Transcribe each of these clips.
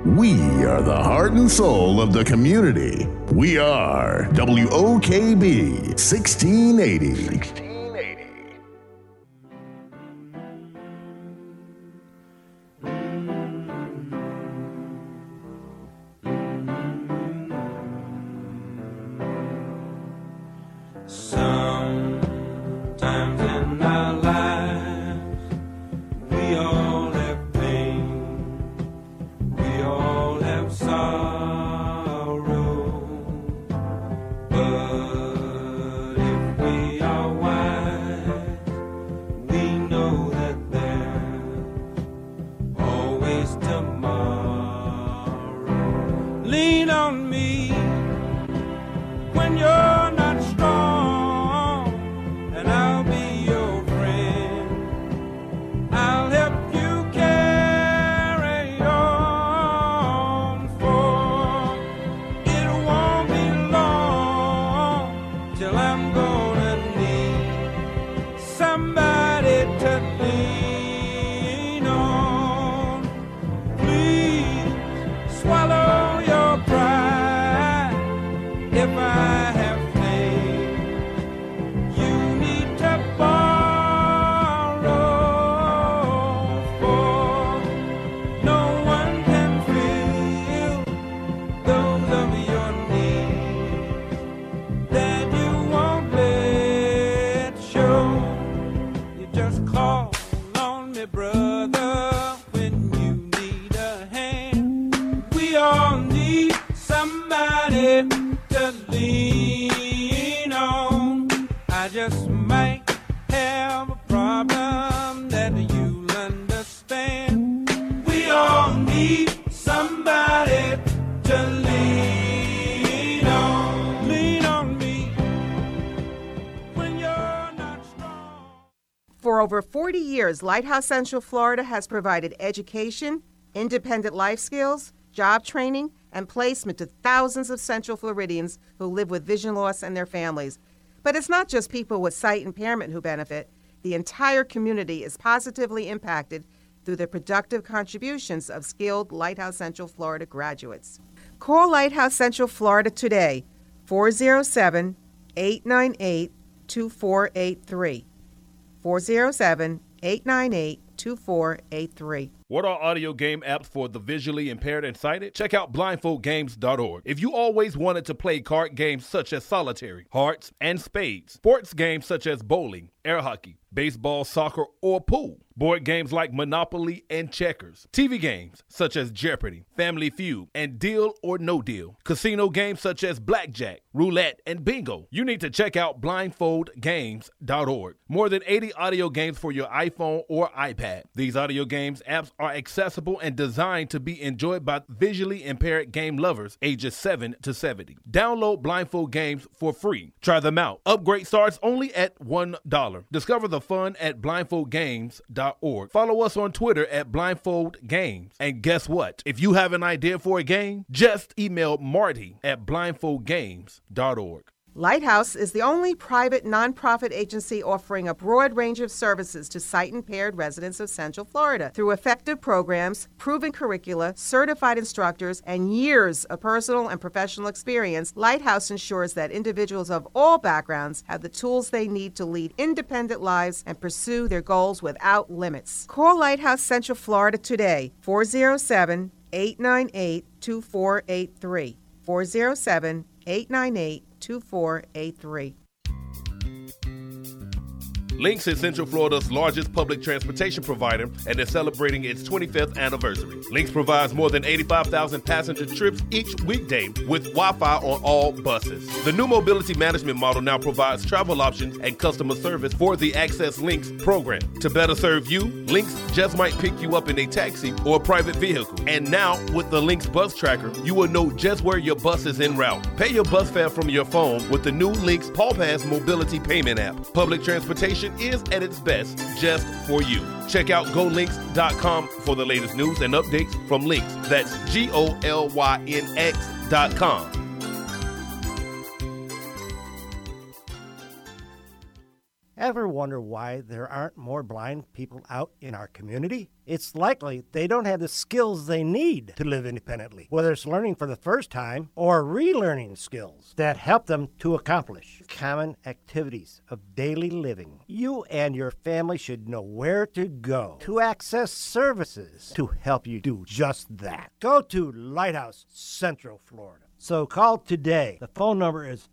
We are the heart and soul of the community. We are WOKB 1680. Sometimes in our lives, we all have pain, we all have sorrow, but if we are wise, we know that there's always tomorrow. Lean on me when you're not strong, and I'll be your friend. I'll help you carry on, for it won't be long till I'm gonna need somebody to lean on. Please swallow your pride if I have faith. You need to borrow, for no one can fill those of your needs that you won't let show. You just call on me, brother, when you need a hand. We all need somebody to lean on. I just might have a problem that you'll understand. We all need somebody to lean on. Lean on me when you're not strong. For over 40 years, Lighthouse Central Florida has provided education, independent life skills, job training, and placement to thousands of Central Floridians who live with vision loss and their families. But it's not just people with sight impairment who benefit. The entire community is positively impacted through the productive contributions of skilled Lighthouse Central Florida graduates. Call Lighthouse Central Florida today, 407-898-2483. 407-898-2483. What are audio game apps for the visually impaired and sighted? Check out blindfoldgames.org. If you always wanted to play card games such as solitaire, hearts, and spades, sports games such as bowling, air hockey, baseball, soccer, or pool, board games like Monopoly and checkers, TV games such as Jeopardy, Family Feud, and Deal or No Deal, casino games such as blackjack, roulette, and bingo, you need to check out blindfoldgames.org. More than 80 audio games for your iPhone or iPad. These audio games apps are accessible and designed to be enjoyed by visually impaired game lovers ages 7 to 70. Download Blindfold Games for free. Try them out. Upgrade starts only at $1. Discover the fun at blindfoldgames.org. Follow us on Twitter at blindfoldgames. And guess what? If you have an idea for a game, just email Marty at blindfoldgames.org. Lighthouse is the only private nonprofit agency offering a broad range of services to sight-impaired residents of Central Florida. Through effective programs, proven curricula, certified instructors, and years of personal and professional experience, Lighthouse ensures that individuals of all backgrounds have the tools they need to lead independent lives and pursue their goals without limits. Call Lighthouse Central Florida today, 407-898-2483. 407-898-2483. Lynx is Central Florida's largest public transportation provider and is celebrating its 25th anniversary. Lynx provides more than 85,000 passenger trips each weekday with Wi-Fi on all buses. The new mobility management model now provides travel options and customer service for the Access Lynx program. To better serve you, Lynx just might pick you up in a taxi or a private vehicle. And now, with the Lynx Bus Tracker, you will know just where your bus is en route. Pay your bus fare from your phone with the new Lynx Paul Pass mobility payment app. Public transportation is at its best just for you. Check out GoLynx.com for the latest news and updates from Lynx. That's GOLYNX.com. Ever wonder why there aren't more blind people out in our community? It's likely they don't have the skills they need to live independently, whether it's learning for the first time or relearning skills that help them to accomplish common activities of daily living. You and your family should know where to go to access services to help you do just that. Go to Lighthouse Central Florida. So call today. The phone number is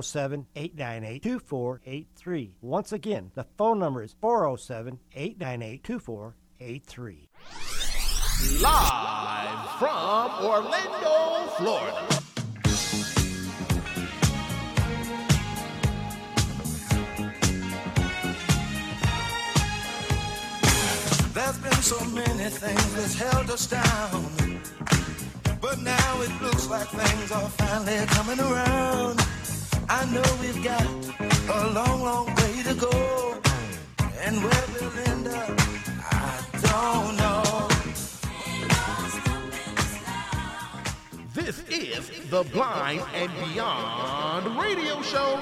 407-898-2483. Once again, the phone number is 407-898-2483. Live from Orlando, Florida. There's been so many things that's held us down, but now it looks like things are finally coming around. I know we've got a long, long way to go, and where we'll end up, I don't know. This is the Blind and Beyond radio show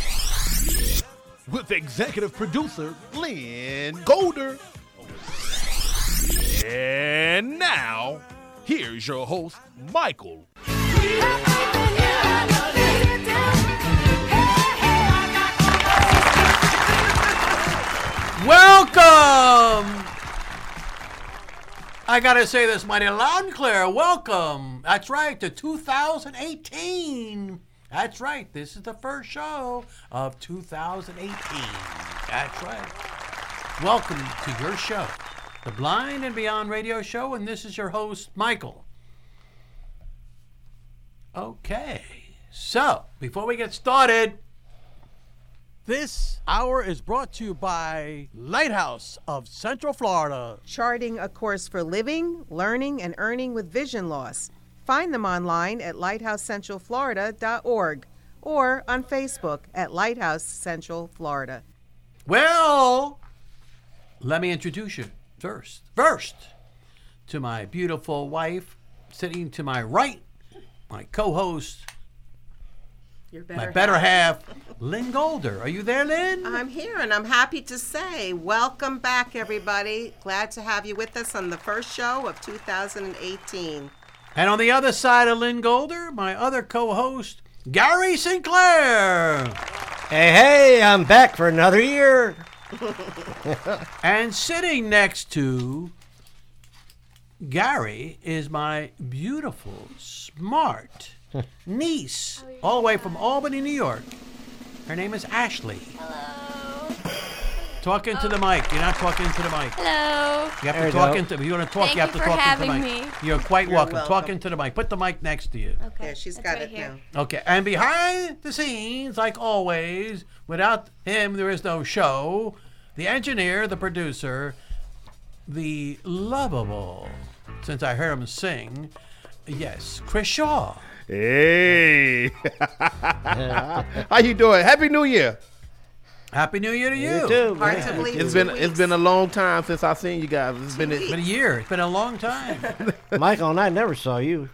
With executive producer Lynn Golder. And now, here's your host, Michael. Welcome! I gotta say this mighty loud and clear. Welcome. That's right, to 2018. That's right, this is the first show of 2018. That's right. Welcome to your show, the Blind and Beyond radio show, and this is your host, Michael. Okay, so before we get started, this hour is brought to you by Lighthouse of Central Florida. Charting a course for living, learning, and earning with vision loss. Find them online at lighthousecentralflorida.org or on Facebook at Lighthouse Central Florida. well, let me introduce you first to my beautiful wife, sitting to my right, my co-host, my better half, Lynn Golder. Are you there, Lynn? I'm here, and I'm happy to say welcome back, everybody. Glad to have you with us on the first show of 2018. And on the other side of Lynn Golder, my other co-host, Gary Sinclair. Hey, I'm back for another year. And sitting next to Gary is my beautiful, smart niece, all the way from Albany, New York. Her name is Ashley. Hello. Talk into the mic. You're not talking into the mic. Hello. You have There to you talk go. into. If you want to talk, Thank you have you to for talk into the having mic. me. You're quite welcome. Talk welcome. into the mic. Put the mic next to you. Okay. There, she's It's got right it here. now. Okay, and behind the scenes, like always, without him, there is no show. The engineer, the producer, the lovable, since I heard him sing, yes, Chris Shaw. Hey, how you doing? Happy New Year! Happy New Year to you. You too. Hard to believe It's 2 been weeks. a long time since I've seen you guys. It's been It's been a year. It's been a long time. Michael and I never saw you.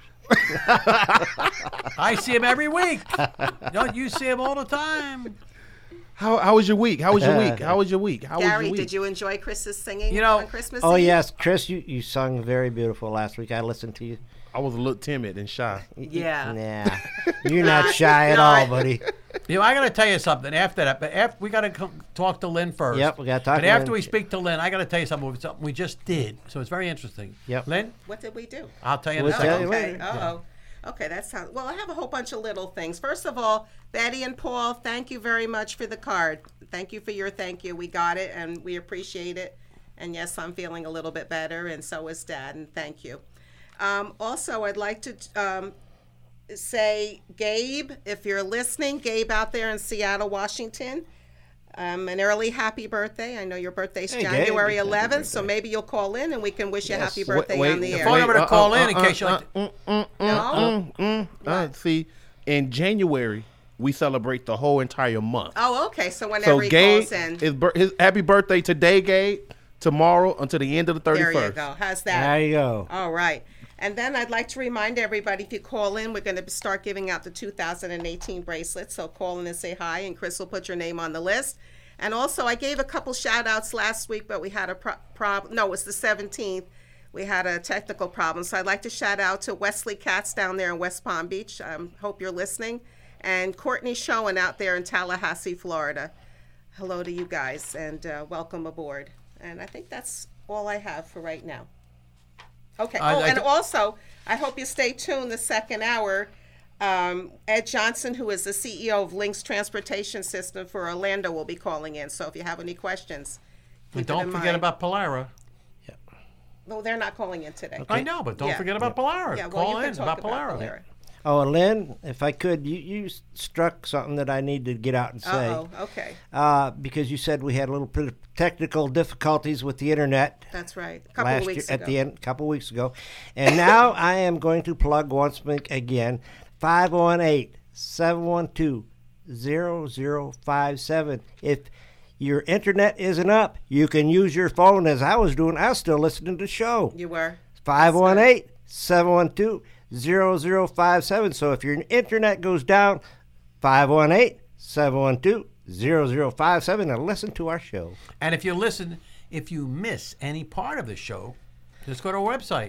I see him every week. Don't you see him all the time? how was your week? How was your week? How was your week? How was Gary, your week? did you enjoy Chris's singing You know- on Christmas Oh, Eve? yes, Chris, you sung very beautiful last week. I listened to you. I was a little timid and shy. Yeah. Nah, you're not shy at all, buddy. You know, I got to tell you something after that. But after, we got to talk to Lynn first. Yep, we gotta talk But to after Lynn. we speak to Lynn, I got to tell you something we just did. So it's very interesting. Yep. Lynn, What did we do? I'll tell you in We'll a tell second. you Okay. later. Uh-oh. Okay, that sounds... Well, I have a whole bunch of little things. First of all, Betty and Paul, thank you very much for the card. Thank you for your thank you. We got it, and we appreciate it. And yes, I'm feeling a little bit better, and so is Dad, and thank you. Also, I'd like to say, Gabe, if you're listening, Gabe out there in Seattle, Washington, an early happy birthday. I know your birthday's Hey, Gabe. January Happy 11th, so birthday. maybe you'll call in and we can wish you Yes. happy birthday Wait, on the the air. Phone number to call in case you like No? See, in January we celebrate the whole entire month. Oh, okay. So whenever So he Gabe, calls in, his happy birthday today, Gabe. Tomorrow until the end of the 31st. there you go. How's that? There you go. All right. And then I'd like to remind everybody, if you call in, we're going to start giving out the 2018 bracelets. So call in and say hi, and Chris will put your name on the list. And also, I gave a couple shout outs last week, but we had a problem. No, it was the 17th. We had a technical problem. So I'd like to shout out to Wesley Katz down there in West Palm Beach. Hope you're listening. And Courtney Schoen out there in Tallahassee, Florida. Hello to you guys, and welcome aboard. And I think that's all I have for right now. Okay. And also, I hope you stay tuned the second hour. Ed Johnson, who is the CEO of Lynx Transportation System for Orlando, will be calling in. So if you have any questions, and don't forget about Polara. Well, they're not calling in today. Okay. I know, but don't forget about Polara. Yeah, well, call in about Polara. Oh, and Lynn, if I could, you struck something that I need to get out and say. Oh, okay. Because you said we had a little bit of technical difficulties with the internet. That's right. A couple of weeks ago. A couple weeks ago. And now I am going to plug once again, 518-712-0057. If your internet isn't up, you can use your phone as I was doing. I was still listening to the show. You were? 518-712-0057. So if your internet goes down, 518-712-0057 and listen to our show. And if you miss any part of the show, just go to our website,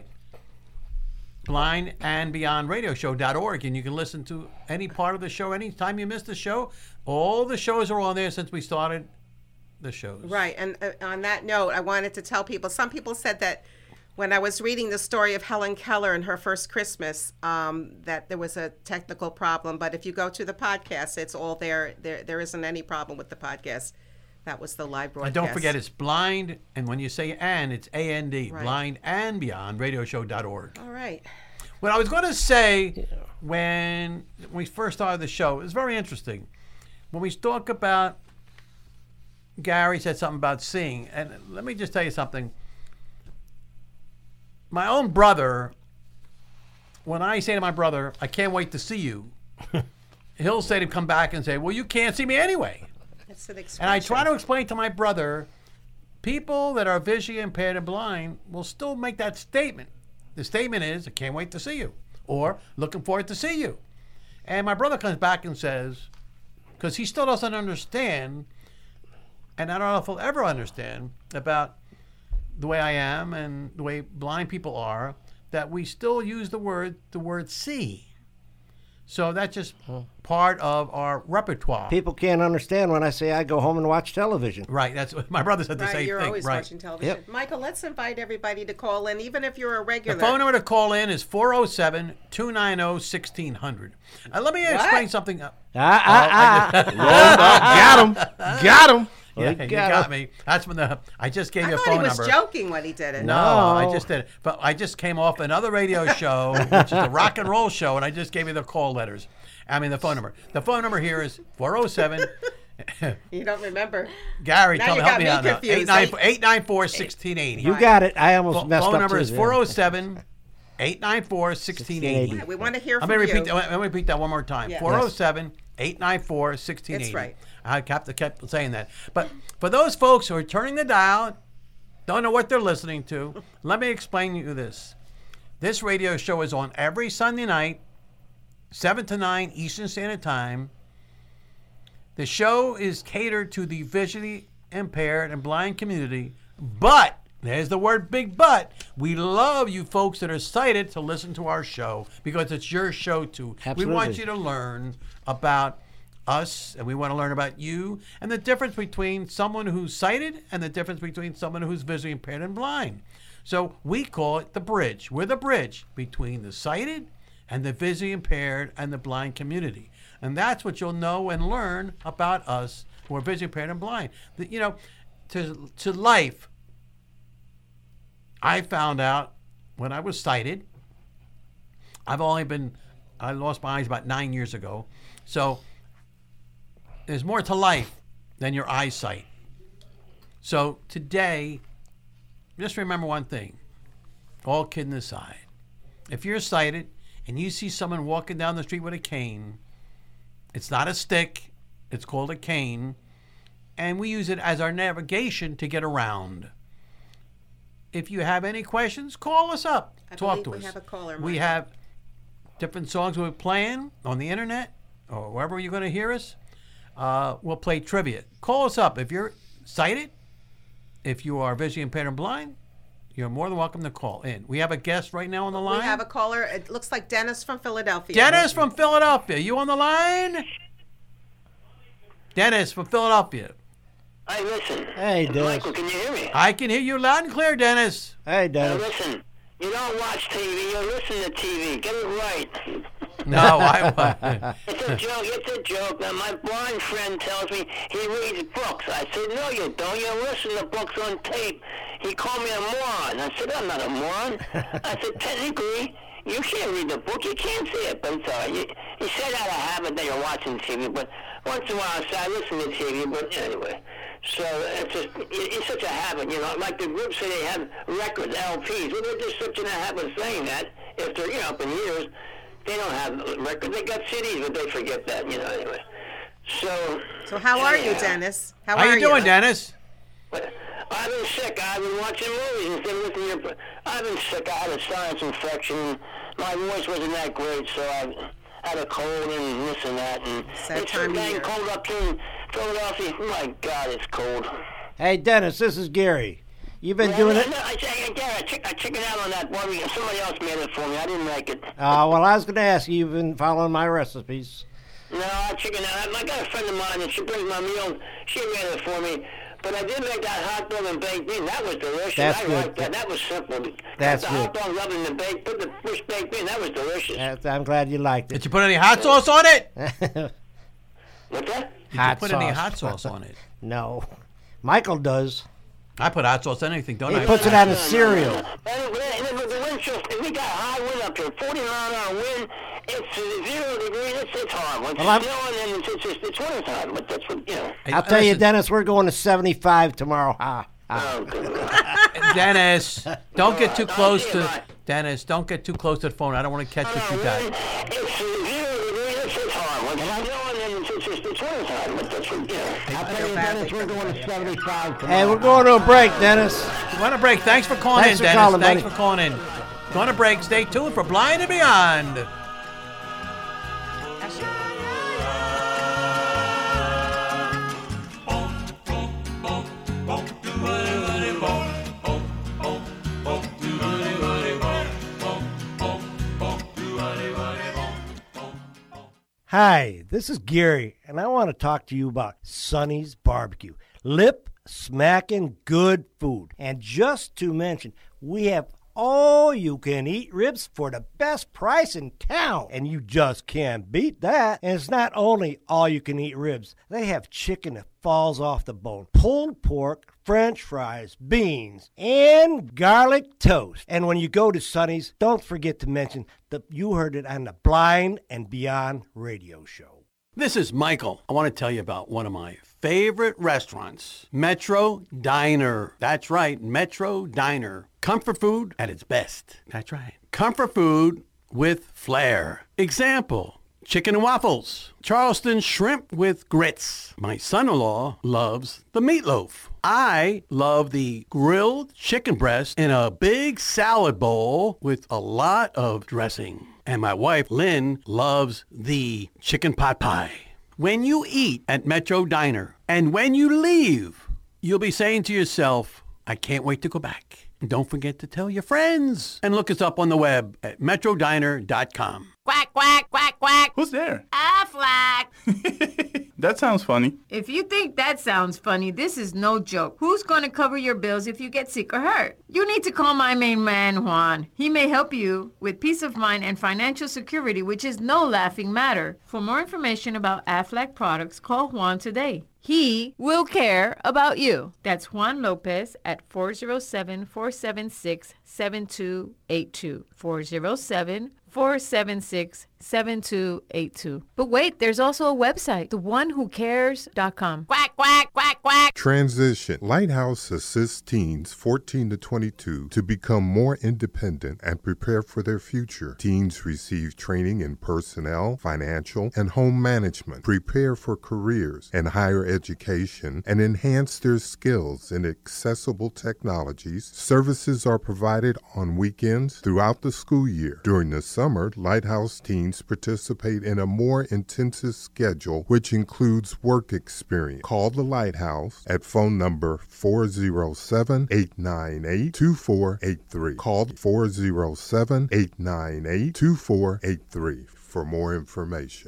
blindandbeyondradioshow.org, and you can listen to any part of the show anytime you miss the show. All the shows are on there since we started the shows. Right. And on that note, I wanted to tell people, some people said that when I was reading the story of Helen Keller and her first Christmas, that there was a technical problem. But if you go to the podcast, it's all there. There isn't any problem with the podcast. That was the live broadcast. And don't forget, it's blind, and when you say "and," it's A-N-D, right. Blind and Beyond, radioshow.org. All right. What I was going to say when we first started the show is very interesting. When we talk about, Gary said something about seeing, and let me just tell you something. My own brother, when I say to my brother, I can't wait to see you, he'll say to come back and say, well, you can't see me anyway. It's an expression. And I try to explain to my brother, people that are visually impaired and blind will still make that statement. The statement is, I can't wait to see you, or looking forward to see you. And my brother comes back and says, because he still doesn't understand, and I don't know if he'll ever understand about the way I am and the way blind people are, that we still use the word see. So that's just part of our repertoire. People can't understand when I say I go home and watch television. Right. That's what my brother said the same you're thing. Always right. watching television. Yep. Michael, let's invite everybody to call in, even if you're a regular. The phone number to call in is 407-290-1600. Let me explain something. Got him. Yeah, you got me. That's when I just gave you a phone number. I thought he was joking when he did it. No, I just did it. But I just came off another radio show, which is a rock and roll show, and I just gave you the call letters. I mean, the phone number. The phone number here is 407. You don't remember? Gary, now help me out now. 894-1680. You got it. I almost messed up. Phone number is 407-894-1680. Right, we want to hear from you. Let me repeat that one more time. Yeah. 407-894-1680. That's right. I kept saying that. But for those folks who are turning the dial, don't know what they're listening to, let me explain to you this. This radio show is on every Sunday night, 7 to 9 Eastern Standard Time. The show is catered to the visually impaired and blind community, but, there's the word big but, we love you folks that are sighted to listen to our show because it's your show too. Absolutely. We want you to learn about us, and we want to learn about you and the difference between someone who's sighted and the difference between someone who's visually impaired and blind. So we call it the bridge. We're the bridge between the sighted and the visually impaired and the blind community. And that's what you'll know and learn about us who are visually impaired and blind. You know, to life, I found out when I was sighted, I lost my eyes about 9 years ago. So there's more to life than your eyesight. So today, just remember one thing, all kidding aside. If you're sighted and you see someone walking down the street with a cane, it's not a stick, it's called a cane, and we use it as our navigation to get around. If you have any questions, call us up. Talk to us. We have a caller. We have different songs we're playing on the internet or wherever you're going to hear us. we'll play trivia. Call us up if you're sighted. If you are visually impaired and blind, you're more than welcome to call in. We have a guest right now on the line. We have a caller. It looks like Dennis from Philadelphia. Dennis from Philadelphia. You on the line? Dennis from Philadelphia. Hey, listen. Hey, Dennis. Michael, can you hear me? I can hear you loud and clear, Dennis. Hey, Now, Dennis. listen. You don't watch TV. You listen to TV. Get it right. No, I It's a joke. It's a joke. Now, my blind friend tells me he reads books. I said, no, you don't. You listen to books on tape. He called me a moron. I said, I'm not a moron. I said, technically, you can't read the book. You can't see it. But it's all right. He said out of habit that you're watching TV. But once in a while, I listen to TV. But anyway. So it's such a habit, you know. Like the groups say they have records, LPs. Well, they're just such in a habit of saying that. If they're, you know, up in years, they don't have records. They got CDs, but they forget that, you know, anyway. So how are you, Dennis? How are you doing, Dennis? I've been sick. I've been watching movies instead of listening to your... I've been sick. I had a sinus infection. My voice wasn't that great, so I had a cold and this and that. And it's so dang cold up here in Philadelphia. My God, it's cold. Hey, Dennis, this is Gary. You've been doing it? I chickened out on that one because somebody else made it for me. I didn't like it. Well, I was going to ask you, you've been following my recipes. No, I chickened out. I got a friend of mine, and she brings my meal. She made it for me. But I did make that hot dog and baked bean. That was delicious. That's I good. liked that. That was simple. That's the good. hot dog rubbed in the bake, put the fish baked bean. That was delicious. I'm glad you liked it. Did you put any hot sauce on it? What's that? Did you put any hot sauce on it? No. Michael does. I put hot sauce on anything, don't I? He puts it on his cereal. The wind chill, we got high wind up here, 40-mile-an-hour wind. It's 0 degrees. It's horrible. It's snowing and it's wintertime. But that's what, you know. I'll tell you, Dennis, we're going to 75 tomorrow. Dennis, don't get too close to... Dennis, don't get too close to the phone. I don't want to catch what you got. It's 0 degrees. It's horrible. It's snowing and it's wintertime. But that's what, you know. I'll tell you, Dennis, we're going to 75 tomorrow. Hey, we're going to a break, Dennis. We're going to break. Thanks for calling in, Dennis. Thanks for calling in. Going to break. Stay tuned for Blind and Beyond. Hi, this is Gary, and I want to talk to you about Sonny's Barbecue. Lip-smacking good food. And just to mention, we have all-you-can-eat ribs for the best price in town. And you just can't beat that. And it's not only all-you-can-eat ribs. They have chicken that falls off the bone, pulled pork, French fries, beans, and garlic toast. And when you go to Sonny's, don't forget to mention that you heard it on the Blind and Beyond radio show. This is Michael. I want to tell you about one of my favorite restaurants, Metro Diner. That's right, Metro Diner. Comfort food at its best. That's right. Comfort food with flair. Example, chicken and waffles, Charleston shrimp with grits. My son-in-law loves the meatloaf. I love the grilled chicken breast in a big salad bowl with a lot of dressing. And my wife, Lynn, loves the chicken pot pie. When you eat at Metro Diner and when you leave, you'll be saying to yourself, I can't wait to go back. And don't forget to tell your friends. And look us up on the web at metrodiner.com. Quack, quack, quack, quack. Who's there? Aflac. That sounds funny. If you think that sounds funny, this is no joke. Who's going to cover your bills if you get sick or hurt? You need to call my main man, Juan. He may help you with peace of mind and financial security, which is no laughing matter. For more information about Aflac products, call Juan today. He will care about you. That's Juan Lopez at 407-476-7282. 407-476-7282. But wait, there's also a website, theonewhocares.com. Quack, quack, quack, quack. Transition. Lighthouse assists teens 14 to 22 to become more independent and prepare for their future. Teens receive training in personnel, financial, and home management, prepare for careers and higher education and enhance their skills in accessible technologies. Services are provided on weekends throughout the school year. During the summer, Lighthouse teens participate in a more intensive schedule, which includes work experience. Call the Lighthouse at phone number 407-898-2483. Call 407-898-2483 for more information.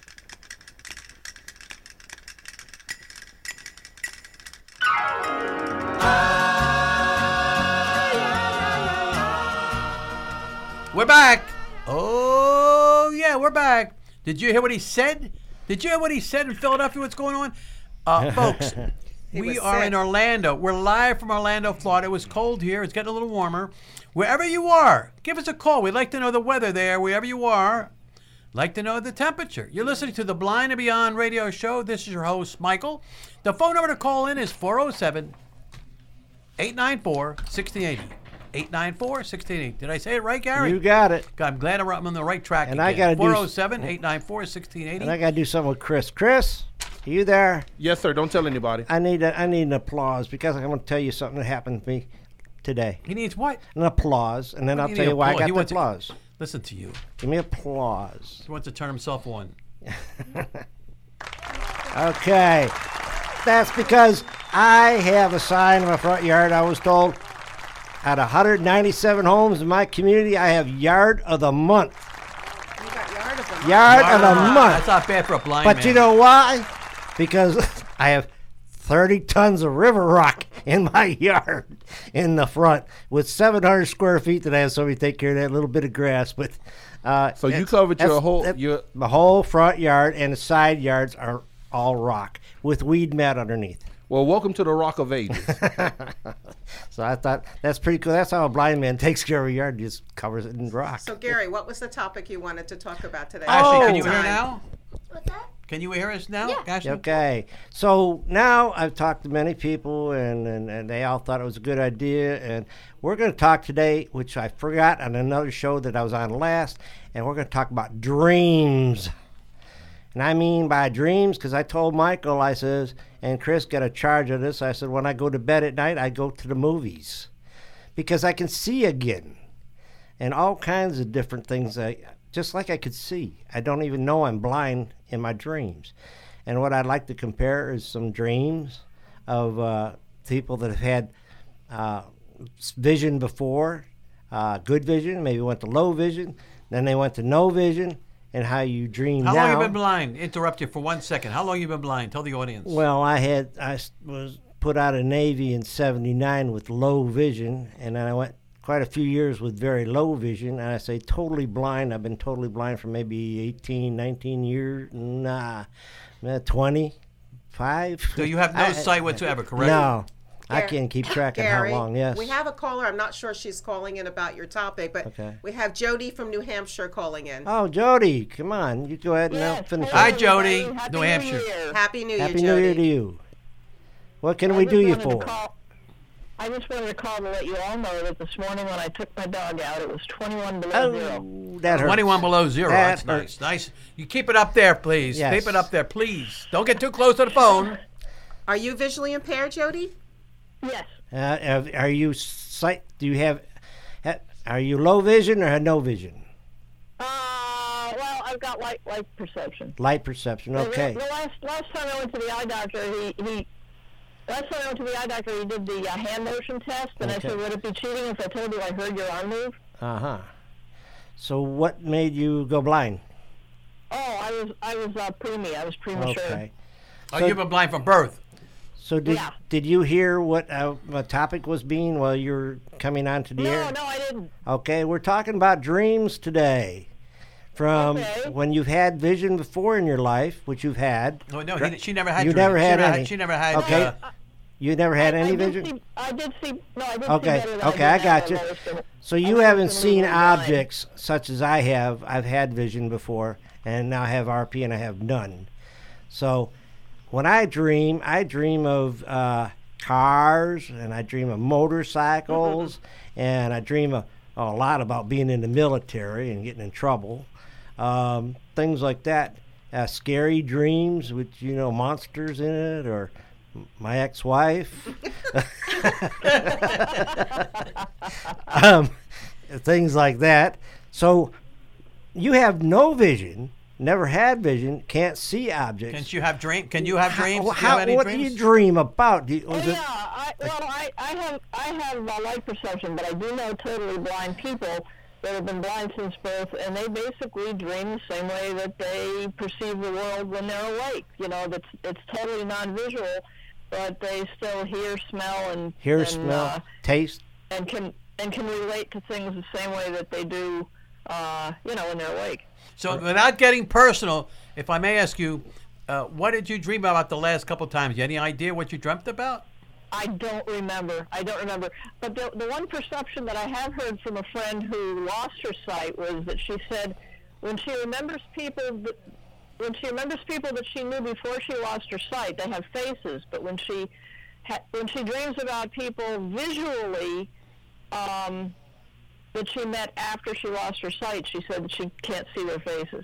We're back. Oh, yeah, we're back. Did you hear what he said? Did you hear what he said in Philadelphia? What's going on? Folks, we are in Orlando. We're live from Orlando, Florida. It was cold here. It's getting a little warmer. Wherever you are, give us a call. We'd like to know the weather there, wherever you are. Like to know the temperature. You're listening to the Blind and Beyond radio show. This is your host, Michael. The phone number to call in is 407-894-1680. 894-1680. Did I say it right, Gary? You got it. God, I'm glad I'm on the right track and again. I gotta 407-894-1680. And I got to do something with Chris. Chris, are you there? Yes, sir. Don't tell anybody. I need an applause because I'm going to tell you something that happened to me today. He needs what? An applause, and then I'll tell you why I got the applause. Listen to you. Give me applause. He wants to turn himself on. Okay. That's because I have a sign in my front yard. I was told out of 197 homes in my community, I have Yard of the Month. You got Yard of the Month. Yard of the Month. That's not bad for a blind but man. You know why? Because I have 30 tons of river rock in my yard in the front with 700 square feet that I have somebody take care of that little bit of grass. But so you covered your whole the whole front yard, and the side yards are all rock with weed mat underneath. Well, welcome to the Rock of Ages. So I thought that's pretty cool. That's how a blind man takes care of a yard, just covers it in rock. So Gary, what was the topic you wanted to talk about today? Ashley, can you hear now? What's that? Can you hear us now, Yeah. Ashley? Okay, so now I've talked to many people, and they all thought it was a good idea. And we're going to talk today, which I forgot on another show that I was on last, and we're going to talk about dreams. And I mean by dreams, because I told Michael, I says, and Chris got a charge of this, I said, when I go to bed at night, I go to the movies. Because I can see again. And all kinds of different things, just like I could see. I don't even know I'm blind in my dreams. And what I'd like to compare is some dreams of people that have had vision before, good vision, maybe went to low vision, then they went to no vision, and how you dream now. How long you been blind? Interrupt you for 1 second. How long you been blind? Tell the audience. Well, I was put out of Navy in '79 with low vision, and then I went quite a few years with very low vision, and I say totally blind. I've been totally blind for maybe 18, 19 years. 25. So you have no sight whatsoever, correct? No. I can't keep track of how long, yes. We have a caller. I'm not sure she's calling in about your topic, but we have Jody from New Hampshire calling in. Oh, Jody, come on. You go ahead and finish. Hi, Jody. New Hampshire. Happy New Year, Happy Jody. New Year to you. What can we do you for? I just wanted to call to let you all know that this morning when I took my dog out, it was 21 below zero. That hurts. 21 below zero. That's nice. Nice. You keep it up there, please. Yes. Keep it up there, please. Don't get too close to the phone. Are you visually impaired, Jody? Yes. Are you sight? Do you have? Are you low vision or no vision? Well, I've got light perception. Light perception. Okay. The last time I went to the eye doctor, he did the hand motion test, and I said, would it be cheating if I told you I heard your arm move? So what made you go blind? Oh, I was preemie. I was premature. Okay. So you've been blind from birth. So did you hear what the topic was being while you were coming onto the air? No, I didn't. Okay, we're talking about dreams today. From when you've had vision before in your life, which you've had. Oh, no, she never had You dreams. never had any. She never had. Okay. You never had any vision? I did see. No, I did see Okay, better than okay, I I did got you. now. So you haven't seen objects such as I have. I've had vision before, and now I have RP, and I have none. So when I dream of cars, and I dream of motorcycles, and I dream a lot about being in the military and getting in trouble, things like that. scary dreams with, monsters in it, or my ex-wife. Things like that. So you have no vision, never had vision, can't see objects. Can you have dreams? Do you have any What dreams? do you dream about? I have light perception, but I do know totally blind people that have been blind since birth, and they basically dream the same way that they perceive the world when they're awake. It's totally non-visual, but they still hear, smell, and taste, and can relate to things the same way that they do, when they're awake. So, without getting personal, if I may ask you, what did you dream about the last couple of times? You any idea what you dreamt about? I don't remember. But the one perception that I have heard from a friend who lost her sight was that she said when she remembers people that she knew before she lost her sight, they have faces. But when she dreams about people visually that she met after she lost her sight, she said that she can't see their faces.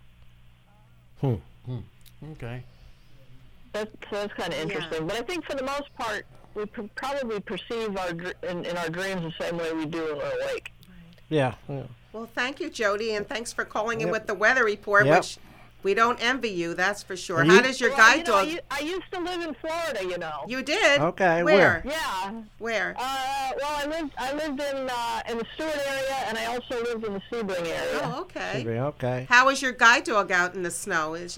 Okay. That's kind of interesting. Yeah. But I think for the most part, we probably perceive in our dreams the same way we do when we're awake. Yeah. Well, thank you, Jody, and thanks for calling in with the weather report, which we don't envy you, that's for sure. How does your guide dog... I used to live in Florida, You did? Okay, where? Yeah. Where? I lived in the Stewart area, and I also lived in the Sebring area. Oh, okay. Sebring, okay. How is your guide dog out in the snow? He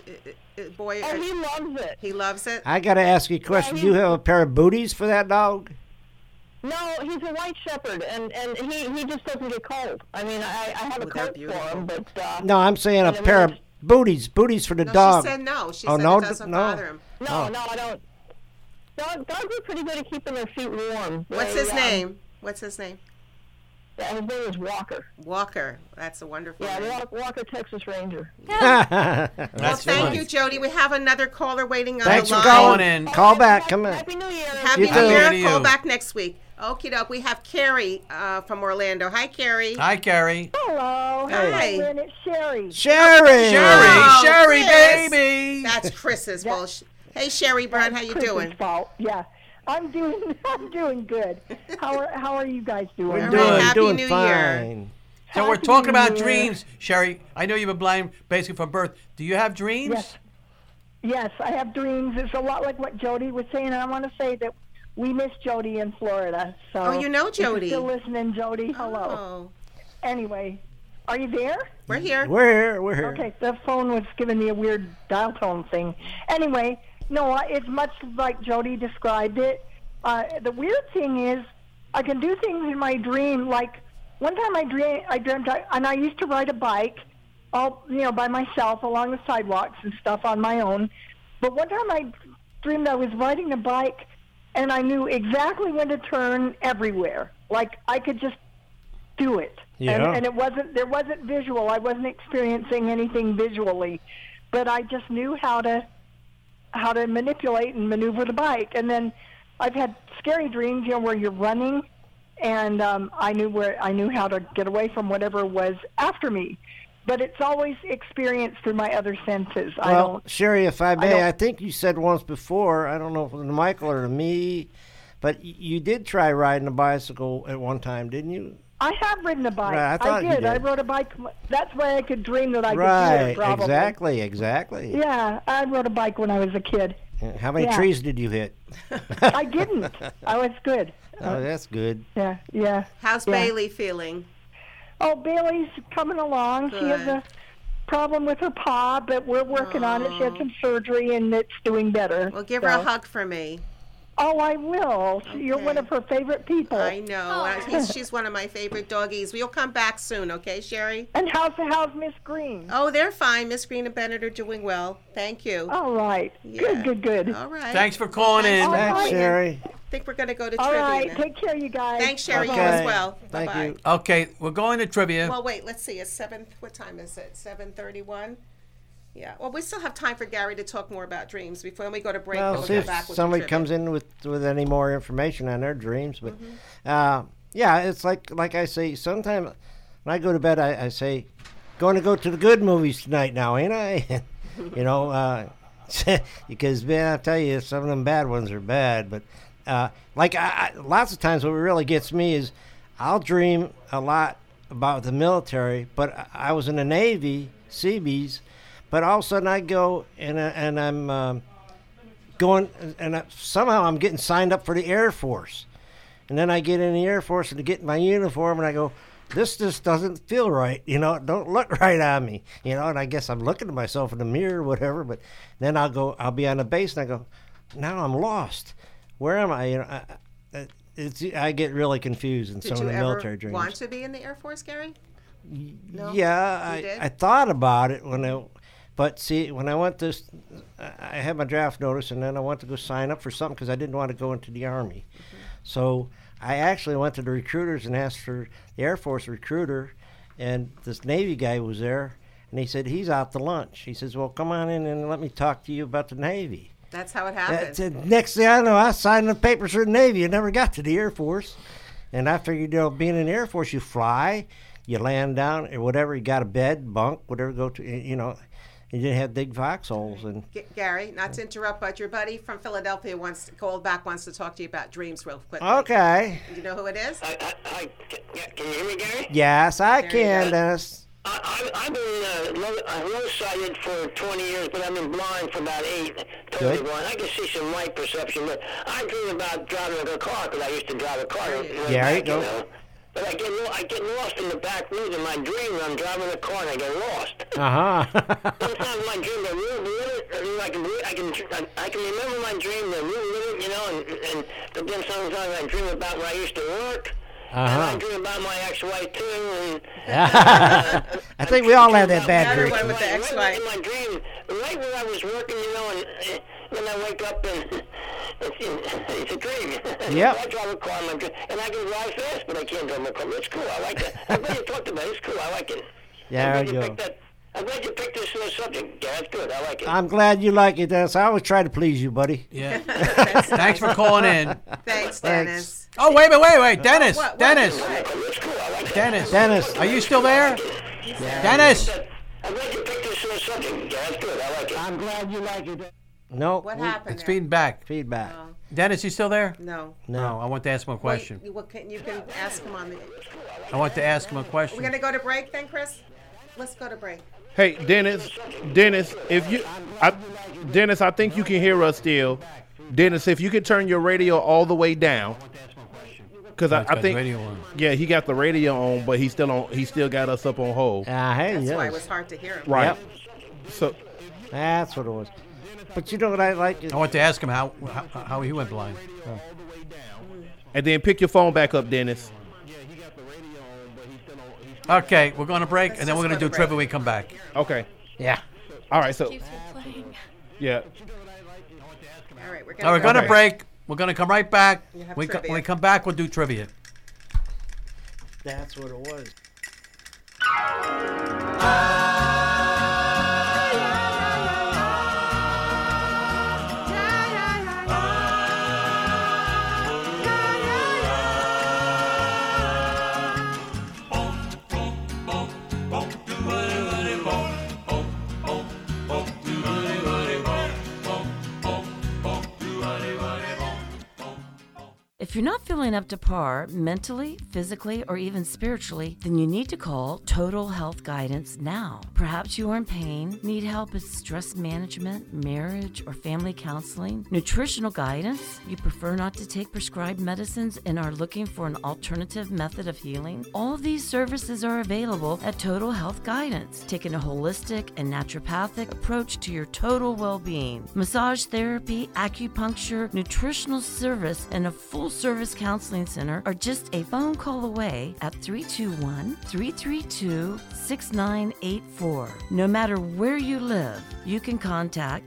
loves it. He loves it? I got to ask you a question. Do you have a pair of booties for that dog? No, he's a white shepherd, and he just doesn't get cold. I mean, I have a coat for him, but... no, I'm saying a pair of booties for the dog. She said no. She said it doesn't bother him. No, I don't. Dogs are pretty good at keeping their feet warm. What's his name? Yeah, his name is Walker. Walker. That's a wonderful name. Walker, Texas Ranger. Well, thank you, Jody. We have another caller waiting on Thanks the line. Thanks for calling in. Call back. Come in. Happy New Year. Happy New Year. Call back next week. Okie doke. We have Carrie from Orlando. Hi, Carrie. Hi, Carrie. Hello. Hi. It's Sherry. Sherry, baby. That's Chris's fault. Hey, Sherry Brown, how you doing? Fault. Yeah. I'm doing good. How are you guys doing? Happy doing New fine. Year. So we're talking about dreams, Sherry. I know you've been blind basically from birth. Do you have dreams? Yes, I have dreams. It's a lot like what Jody was saying, and I want to say that we miss Jody in Florida. So you know Jody. If you're still listening, Jody. Hello. Oh. Anyway, are you there? We're here. We're here. Okay, the phone was giving me a weird dial tone thing. Anyway, no, it's much like Jody described it. The weird thing is, I can do things in my dream. Like one time, I dreamt, and I used to ride a bike, by myself along the sidewalks and stuff on my own. But one time, I dreamed I was riding a bike, and I knew exactly when to turn everywhere. Like I could just do it. Yeah. And there wasn't visual. I wasn't experiencing anything visually, but I just knew how to manipulate and maneuver the bike. And then I've had scary dreams, where you're running, and I knew how to get away from whatever was after me. But it's always experienced through my other senses. Well, Sherry, if I may, I think you said once before, I don't know if it was to Michael or to me, but you did try riding a bicycle at one time, didn't you? I have ridden a bike. Right, I thought you did. I rode a bike. That's why I could dream that I could do it, probably. Exactly. Yeah, I rode a bike when I was a kid. How many trees did you hit? I didn't. I was good. Oh, that's good. Yeah. How's Bailey feeling? Oh, Bailey's coming along. Good. She has a problem with her paw, but we're working on it. She had some surgery, and it's doing better. Well, give her a hug for me. Oh, I will. Okay. You're one of her favorite people. I know. She's one of my favorite doggies. We'll come back soon, okay, Sherry? And how's Miss Green? Oh, they're fine. Miss Green and Bennett are doing well. Thank you. All right. Yeah. Good. All right. Thanks for calling in. Thanks, Sherry. I think we're going to go to All trivia right. now. Take care, you guys. Thanks, Sherry. Okay. You as well. Thank Bye-bye. you. Okay, we're going to trivia. Well, wait. Let's see. What time is it? 7:31? Yeah. Well, we still have time for Gary to talk more about dreams before we go to break. Well, we'll see go if back with somebody the comes in with any more information on their dreams. But yeah, it's like I say, sometimes when I go to bed, I say, going to go to the good movies tonight now, ain't I? You know, because, man, I tell you, some of them bad ones are bad. But, lots of times what really gets me is I'll dream a lot about the military, but I was in the Navy, Seabees, but all of a sudden I go and I'm going, and somehow I'm getting signed up for the Air Force. And then I get in the Air Force and get in my uniform and I go, this just doesn't feel right, you know, it don't look right on me, you know, and I guess I'm looking at myself in the mirror or whatever, but then I'll be on the base and I go, now I'm lost. Where am I? You know, I get really confused in some of the military dreams. Did you ever want to be in the Air Force, Gary? No? Yeah, I thought about it but see, when I went to, I had my draft notice and then I went to go sign up for something because I didn't want to go into the Army. Mm-hmm. So I actually went to the recruiters and asked for the Air Force recruiter, and this Navy guy was there, and he said, he's out to lunch. He says, well, come on in and let me talk to you about the Navy. That's how it happened. Next thing I know, I signed the papers for the Navy and never got to the Air Force. And I figured, you know, being in the Air Force, you fly, you land down, or whatever, you got a bed, bunk, whatever, go to, you know, you didn't have big foxholes. And Gary, not to interrupt, but your buddy from Philadelphia wants to talk to you about dreams real quick. Okay. Do you know who it is? Can you hear me, Gary? Yes, I can, Dennis. I've been low-sighted for 20 years, but I've been blind for about 8. Totally blind. I can see some light perception, but I dream about driving a car because I used to drive a car. There you go. You know? But I get lost in the back room in my dream. I'm driving a car and I get lost. Sometimes my dreams are real vivid. I can remember my dream. They're real vivid, you know. But then sometimes I dream about when I used to work. And I dream about my ex-wife too. I think we all have that bad dream. With the ex-wife. In my dream, right where I was working, you know, and then I wake up and it's a dream. Yep. I drive a car in my dream, and I can drive fast, but I can't drive my car. It's cool. I like that. I'm glad you talked about it. It's cool. I like it. Yeah, there you go. I'm glad you picked this subject. Yeah, that's good. I like it. I'm glad you like it, Dennis. I always try to please you, buddy. Yeah. Thanks for calling in. Thanks, Dennis. Oh, wait. Dennis. What? Dennis. It's cool. I like Dennis. Dennis. Are you still there? Yeah. Dennis. I'm glad you picked this subject. Yeah, that's good. I like it. I'm glad you like it. No. What happened? It's feedback. Feedback. Dennis, you still there? No. I want to ask him a question. You can ask him on the... I want to ask him a question. We're going to go to break then, Chris? Let's go to break. Hey, Dennis, Dennis, I think you can hear us still. Dennis, if you could turn your radio all the way down, because I think, yeah, he got the radio on, but he still got us up on hold. That's why it was hard to hear him. Right. Yep. So that's what it was. But you know what I like? I want to ask him how he went blind. Oh. And then pick your phone back up, Dennis. Okay, we're going to break, and then we're going to do trivia when we come back. Okay. Yeah. All right, so. Yeah. All right, we're going to break. We're going to come right back. When we come back, we'll do trivia. That's what it was. If you're not feeling up to par mentally, physically, or even spiritually, then you need to call Total Health Guidance now. Perhaps you are in pain, need help with stress management, marriage, or family counseling, nutritional guidance, you prefer not to take prescribed medicines and are looking for an alternative method of healing. All of these services are available at Total Health Guidance, taking a holistic and naturopathic approach to your total well-being. Massage therapy, acupuncture, nutritional service, and a full-service counseling center are just a phone call away at 321-332-6984. No matter where you live, you can contact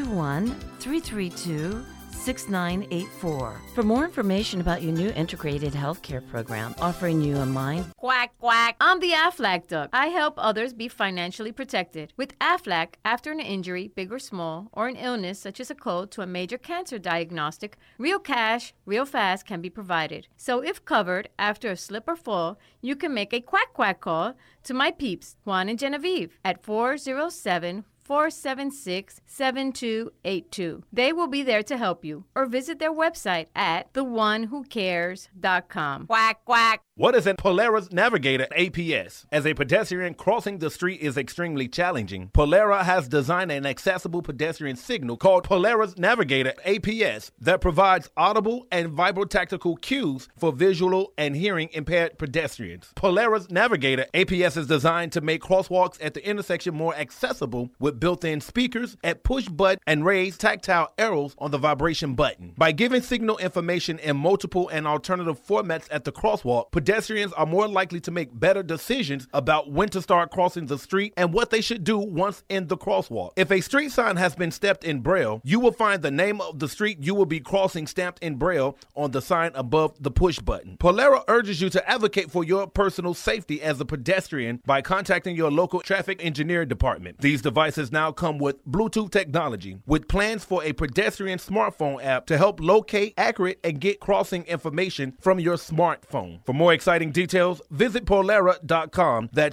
321-332-6984. For more information about your new integrated healthcare program offering you a mind... Quack, quack. I'm the Aflac Duck. I help others be financially protected. With Aflac, after an injury, big or small, or an illness such as a cold to a major cancer diagnostic, real cash, real fast can be provided. So if covered after a slip or fall, you can make a quack, quack call to my peeps, Juan and Genevieve, at 407 888-476-7282. They will be there to help you, or visit their website at theonewhocares.com. Quack, quack. What is a Polaris Navigator APS? As a pedestrian, crossing the street is extremely challenging. Polaris has designed an accessible pedestrian signal called Polaris Navigator APS that provides audible and vibrotactical cues for visual and hearing impaired pedestrians. Polaris Navigator APS is designed to make crosswalks at the intersection more accessible with built-in speakers at push button and raised tactile arrows on the vibration button. By giving signal information in multiple and alternative formats at the crosswalk, pedestrians are more likely to make better decisions about when to start crossing the street and what they should do once in the crosswalk. If a street sign has been stamped in Braille, you will find the name of the street you will be crossing stamped in Braille on the sign above the push button. Polaris urges you to advocate for your personal safety as a pedestrian by contacting your local traffic engineering department. These devices now come with Bluetooth technology, with plans for a pedestrian smartphone app to help locate, accurate, and get crossing information from your smartphone. For more exciting details, visit Polara.com. That's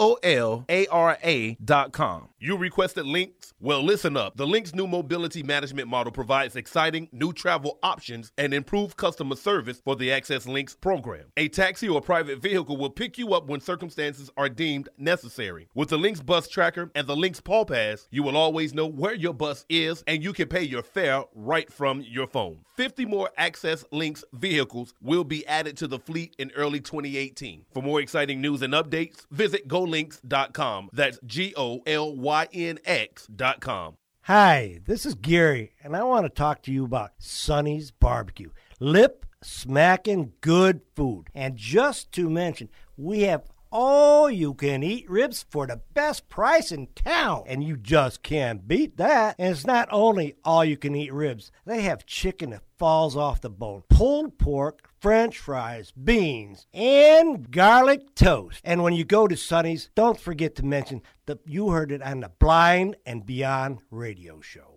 Polara.com. You requested Lynx? Well, listen up. The Lynx new mobility management model provides exciting new travel options and improved customer service for the Access Lynx program. A taxi or private vehicle will pick you up when circumstances are deemed necessary. With the Lynx bus tracker and the Lynx Paul Pass, you will always know where your bus is and you can pay your fare right from your phone. 50 more Access Lynx vehicles will be added to the fleet in early 2018. For more exciting news and updates, visit golynx.com. That's GOLYNX.com. Hi, this is Gary, and I want to talk to you about Sonny's Barbecue. Lip smacking good food. And just to mention, we have all-you-can-eat ribs for the best price in town. And you just can't beat that. And it's not only all-you-can-eat ribs. They have chicken that falls off the bone, pulled pork, French fries, beans, and garlic toast. And when you go to Sonny's, don't forget to mention that you heard it on the Blind and Beyond radio show.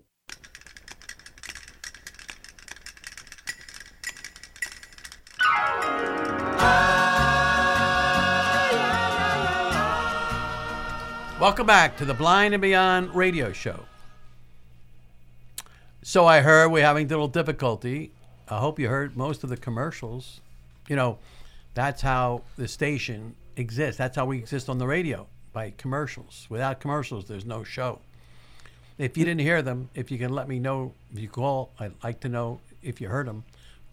Welcome back to the Blind and Beyond radio show. So I heard we're having a little difficulty. I hope you heard most of the commercials. You know, that's how the station exists. That's how we exist on the radio, by commercials. Without commercials, there's no show. If you didn't hear them, if you can let me know, if you call, I'd like to know if you heard them.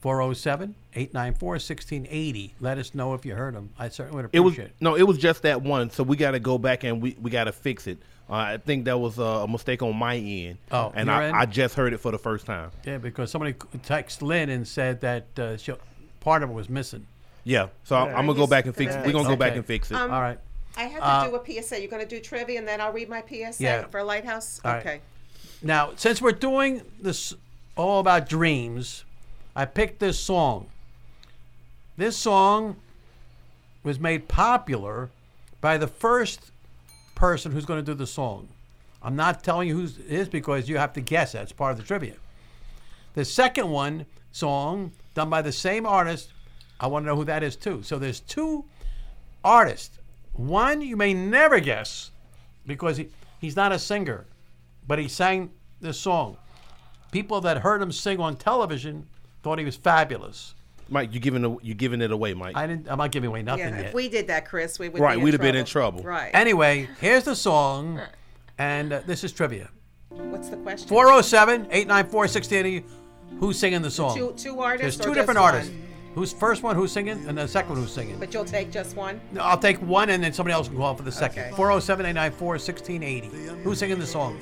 407-894-1680. Let us know if you heard them. I certainly would appreciate it. No, it was just that one, so we got to go back and we got to fix it. I think that was a mistake on my end. Oh, and I just heard it for the first time. Yeah, because somebody texted Lynn and said that part of it was missing. Yeah, so I'm gonna go back and fix it. We're gonna go back and fix it. All right. I have to do a PSA. You're gonna do trivia, and then I'll read my PSA for Lighthouse. All okay. Right. Now, since we're doing this all about dreams, I picked this song. This song was made popular by the first person who's going to do the song. I'm not telling you who it is because you have to guess it. It's part of the trivia. The second song done by the same artist, I want to know who that is too. So there's two artists. One you may never guess because he's not a singer, but he sang this song. People that heard him sing on television thought he was fabulous. Mike, you're giving it away, Mike. I'm not giving away nothing yet. If we did that, Chris, we would we'd have been in trouble. Right. Anyway, here's the song, and this is trivia. What's the question? 407-894-1680. Who's singing the song? Two artists. There's two different artists. Who's first one who's singing, and the second one who's singing. But you'll take just one? No, I'll take one, and then somebody else can call for the second. Okay. 407-894-1680. Who's singing the song?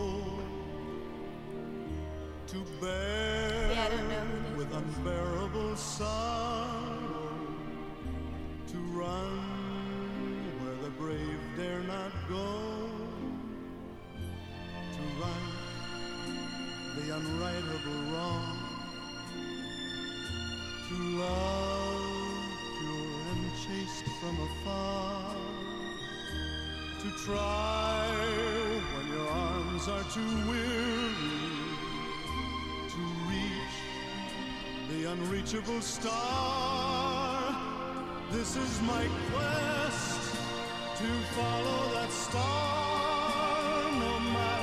With unbearable sorrow, to run where the brave dare not go, to right the unrightable wrong, to love pure and chaste from afar, to try when your arms are too weary, to reach the unreachable star. This is my quest to follow that star, no matter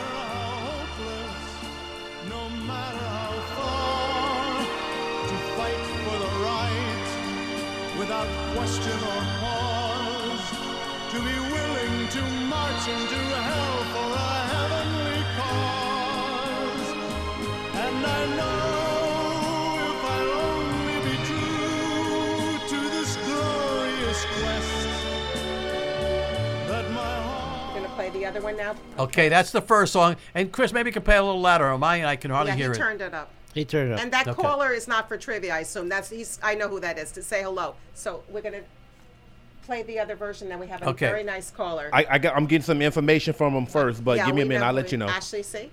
passion to hell for a heavenly cause. And I know if I'll only be true to this glorious quest, that my heart... Gonna play the other one now? Okay, that's the first song. And Chris, maybe you can play a little louder. On mine, I can hardly hear it. Yeah, he turned it up. He turned it up. And that Okay. caller is not for trivia, I assume. I know who that is, to say hello. So we're gonna play the other version, then we have a Okay. very nice caller. I'm getting some information from him first, but give me a minute. I'll let you know. Ashley, see?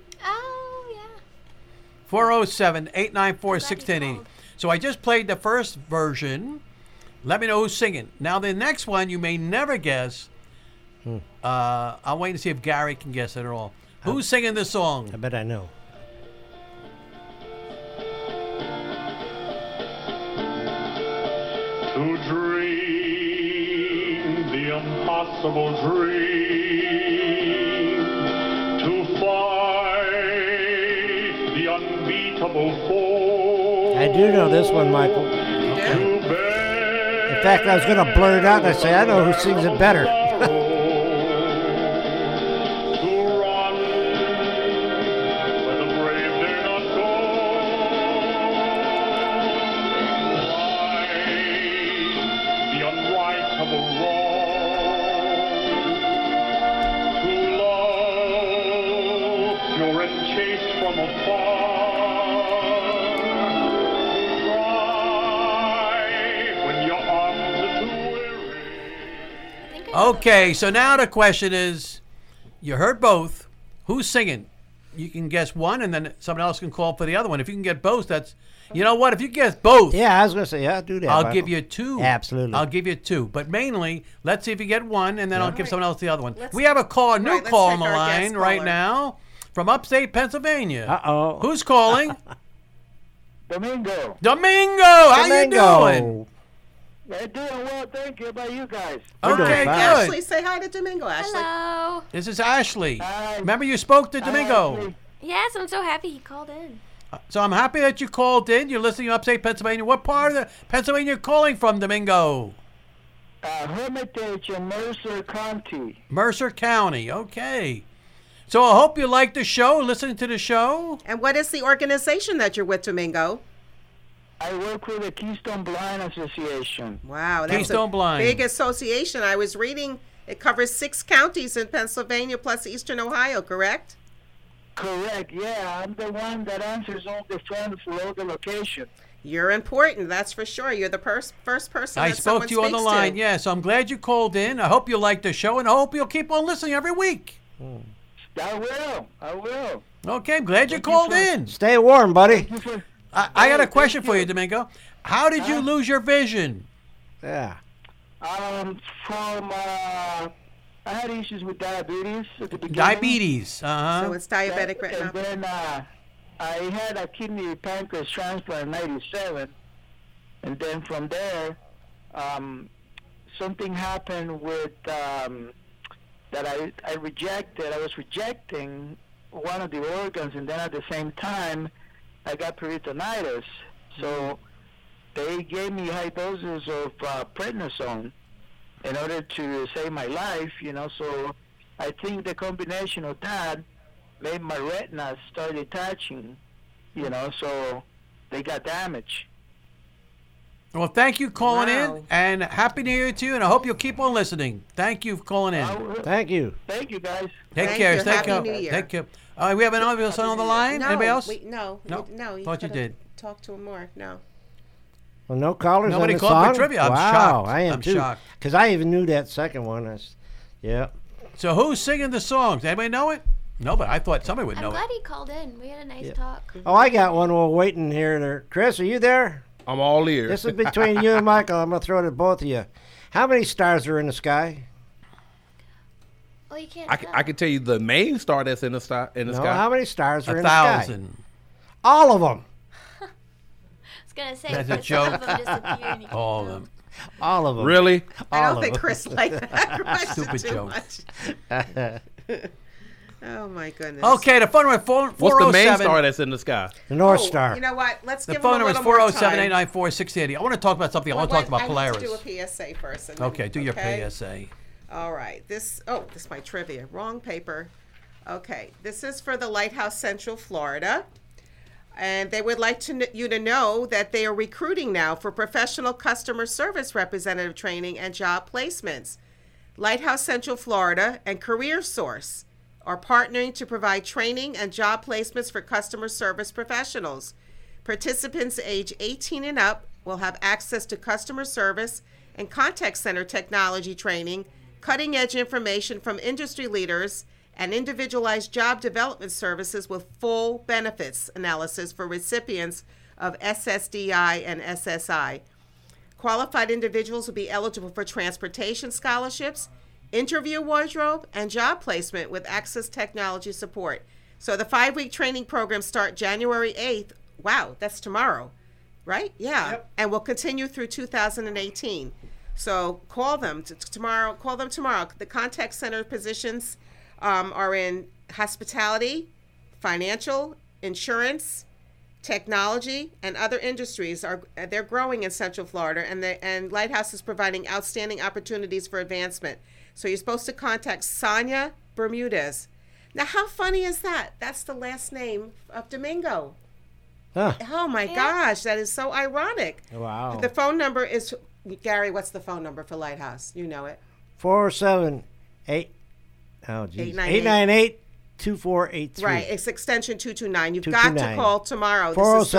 407-894-1680. So I just played the first version. Let me know who's singing. Now the next one you may never guess. I'll wait to see if Gary can guess it at all. Who's singing this song? I bet I know. To dream the impossible dream, to fight the unbeatable foe. I do know this one, Michael. In fact, I was going to blurt it out and I say, I know who sings it better. Okay, so now the question is, you heard both. Who's singing? You can guess one, and then someone else can call for the other one. If you can get both, that's... You know what? If you guess both... Yeah, I was going to say, yeah, do that. I'll Michael. give you two. Absolutely. I'll give you two. But mainly, let's see if you get one, and then I'll give someone else the other one. Let's- We have a call, a new let's call take on the our line guest right caller. now from upstate Pennsylvania. Uh-oh. Who's calling? Domingo. Domingo! How Domingo. you doing? They're doing well, thank you. How about you guys? Okay, good. Ashley, say hi to Domingo, Ashley. Hello. This is Ashley. Hi. Remember you spoke to Domingo. Ashley. Yes, I'm so happy he called in. So I'm happy that you called in. You're listening to upstate Pennsylvania. What part of the Pennsylvania are you calling from, Domingo? Hermitage in Mercer County. Mercer County. Okay. So I hope you like the show, listening to the show. And what is the organization that you're with, Domingo? I work with the Keystone Blind Association. Wow, that's Keystone a Blind. big association. I was reading it covers 6 counties in Pennsylvania plus Eastern Ohio, correct? Correct, yeah. I'm the one that answers all the phones for all the locations. You're important, that's for sure. You're the first person I that spoke someone to you on the speaks line. to. Yeah, so I'm glad you called in. I hope you like the show, and I hope you'll keep on listening every week. I will. Okay, I'm glad you called in. Stay warm, buddy. I got a question for you, Domingo. How did you lose your vision? Yeah. I had issues with diabetes at the beginning. Diabetes. So it's diabetic And retinopathy. then I had a kidney pancreas transplant in '97, and then from there, something happened with that I rejected. I was rejecting one of the organs, and then at the same time, I got peritonitis. So they gave me high doses of prednisone in order to save my life, so I think the combination of that made my retina start detaching, so they got damaged. Well, thank you for calling in, and Happy New Year to you, and I hope you'll keep on listening. Thank you for calling in. Thank you. Thank you, guys. Take Thank care. you. Take Happy care. New Year. Take care. We have another person on the line. No, Anybody else? No. No? You Thought you could've did. Talked to him more. No. Well, no callers Nobody on the called song? for trivia. I'm wow, shocked. I am I'm too. shocked. Because I even knew that second one. Yeah. So who's singing the songs? Anybody know it? No, but I thought somebody would I'm know glad it. he called in. We had a nice Yeah. talk. Oh, I got one while waiting here. Chris, are you there? I'm all ears. This is between you and Michael. I'm going to throw it at both of you. How many stars are in the sky? Well, you can't I can tell you the main star that's in the sky. No, how many stars are in 1,000. the sky? All of them. I was going to say, That's a but some joke. of them disappear and you All of can't them. All of them. Really? I All don't of think them. Chris liked that question Stupid too joke. much. Oh, my goodness. Okay, the phone number is 407. What's the main star that's in the sky? The North Oh, Star. You know what? Let's The give phone him a number is little more time. 407-894-6080. I want to talk about something. I want to talk about I Polaris. need to do a PSA first. and then- Okay, do your PSA. All right. This is my trivia. Wrong paper. Okay. This is for the Lighthouse Central Florida. And they would like you to know that they are recruiting now for professional customer service representative training and job placements. Lighthouse Central Florida and Career Source are partnering to provide training and job placements for customer service professionals. Participants age 18 and up will have access to customer service and contact center technology training, cutting-edge information from industry leaders, and individualized job development services with full benefits analysis for recipients of SSDI and SSI. Qualified individuals will be eligible for transportation scholarships, interview wardrobe, and job placement with access technology support. So the 5-week training programs start January 8th. Wow, that's tomorrow, right? Yeah. Yep. And will continue through 2018. So call them tomorrow. Call them tomorrow. The contact center positions are in hospitality, financial, insurance, technology, and other industries. They're growing in Central Florida, and Lighthouse is providing outstanding opportunities for advancement. So you're supposed to contact Sonia Bermudez. Now, how funny is that? That's the last name of Domingo. Huh. Oh my gosh, that is so ironic. Wow. The phone number is, Gary, what's the phone number for Lighthouse? You know it. 898-2483. Right, it's extension 229. You've got to call tomorrow.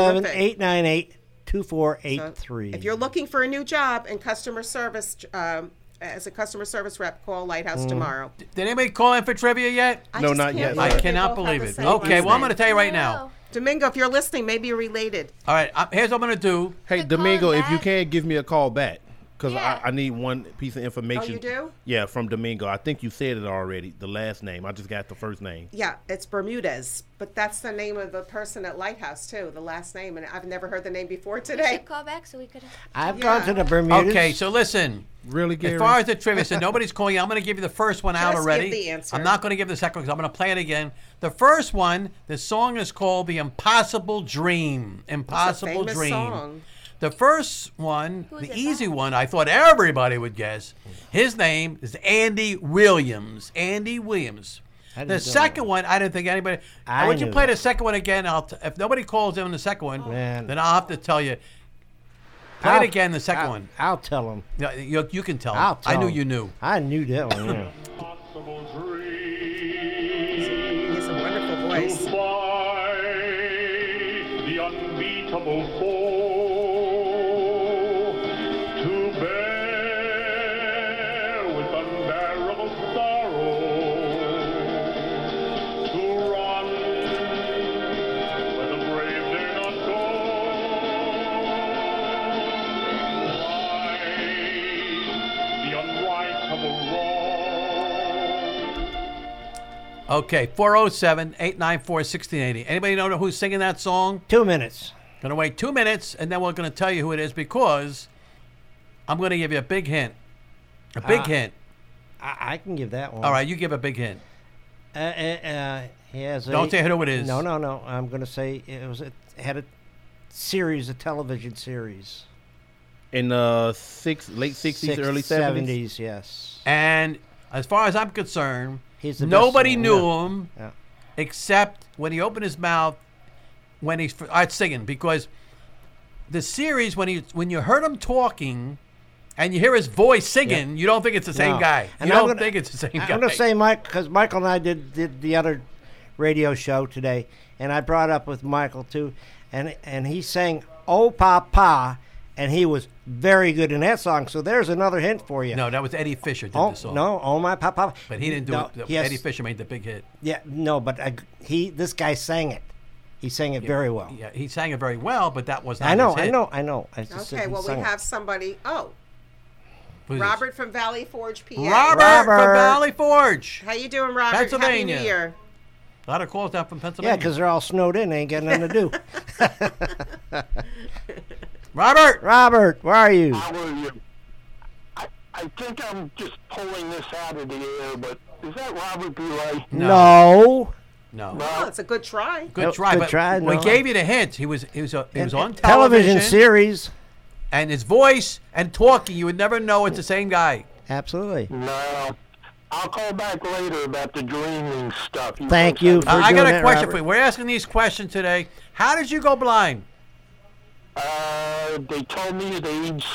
407-898-2483. So if you're looking for a new job in customer service, as a customer service rep, call Lighthouse tomorrow. Did anybody call in for trivia yet? No, not yet. I cannot believe it. Okay, well, I'm going to tell you right now. Domingo, if you're listening, maybe you're related. All right, here's what I'm going to do. Hey, Domingo, if you can, give me a call back. Because I need one piece of information. Oh, you do? Yeah, from Domingo. I think you said it already, the last name. I just got the first name. Yeah, it's Bermudez. But that's the name of the person at Lighthouse, too, the last name. And I've never heard the name before today. You should call back so we could... I've gone to the Bermudez. Okay, so listen. Really, Gary? As far as the trivia, so nobody's calling you. I'm going to give you the first one out already. Give the answer. I'm not going to give the second one because I'm going to play it again. The first one, the song is called The Impossible Dream. Impossible It's a famous Dream. song. The first one, the easy one, I thought everybody would guess. His name is Andy Williams. Andy Williams. The second one, I didn't think anybody. Would you play the second one again? If nobody calls in the second one, then I'll have to tell you. Play it again, the second one. I'll tell him. You can tell him. I knew you knew. I knew that one, yeah. He has a wonderful voice. To fly the unbeatable foe, to bear with unbearable sorrow, to run where the brave dare not go, right the unrightable wrong. Okay, 407-894-1680. Anybody know who's singing that song? 2 minutes. Going to wait 2 minutes, and then we're going to tell you who it is because I'm going to give you a big hint. A big hint. I can give that one. All right, you give a big hint. He has Don't say who it is. No. I'm going to say it had a series, a television series. In late 60s, early 70s? Yes. And as far as I'm concerned, nobody knew him except when he opened his mouth when he's singing, because the series, when you heard him talking and you hear his voice singing, you don't think it's the same guy. You don't think it's the same guy. I'm going to say Mike, because Michael and I did the other radio show today, and I brought up with Michael too, and he sang "Oh Papa," and he was very good in that song. So there's another hint for you. No, that was Eddie Fisher did the song. No, "Oh My Papa." But he didn't do it. Eddie Fisher made the big hit. Yeah, no, but this guy sang it. He sang it very well. Yeah, he sang it very well, but that was not his hit. I know. Okay, well, we have somebody. Who's Robert from Valley Forge, PA. Robert from Valley Forge. How you doing, Robert? Pennsylvania. Happy New Year. A lot of calls down from Pennsylvania. Yeah, because they're all snowed in. They ain't got nothing to do. Robert, where are you? How are you? I think I'm just pulling this out of the air, but is that Robert B. Ray? No. Well, it's a good try. Good try. But we gave you the hint. He was on television series. And his voice and talking, you would never know it's the same guy. Absolutely. No. I'll call back later about the dreaming stuff. Thank you for I doing got a that, question Robert. for you. We're asking these questions today. How did you go blind? They told me at age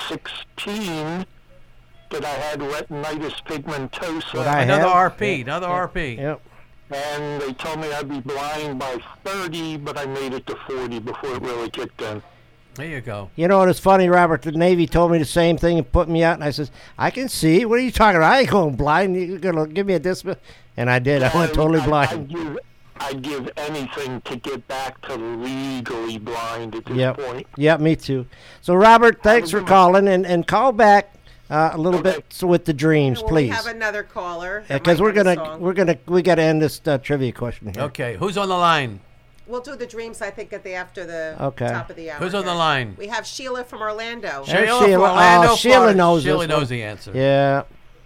16 that I had retinitis pigmentosa. Another RP. Another RP. Yep. And they told me I'd be blind by 30, but I made it to 40 before it really kicked in. There you go. You know what is funny, Robert? The Navy told me the same thing and put me out, and I says, I can see. What are you talking about? I ain't going blind. You're going to give me a disability. And I did. I went totally blind. I'd give anything to get back to legally blind at this point. Yep, me too. So, Robert, thanks for calling, and call back a little bit with the dreams, please. We have another caller. Because we got to end this trivia question here. Okay, who's on the line? We'll do the dreams, I think, after the Okay. top of the hour. Who's on the line? We have Sheila from Orlando. Sheila from Orlando, Sheila knows Sheila this knows one. the answer. Yeah,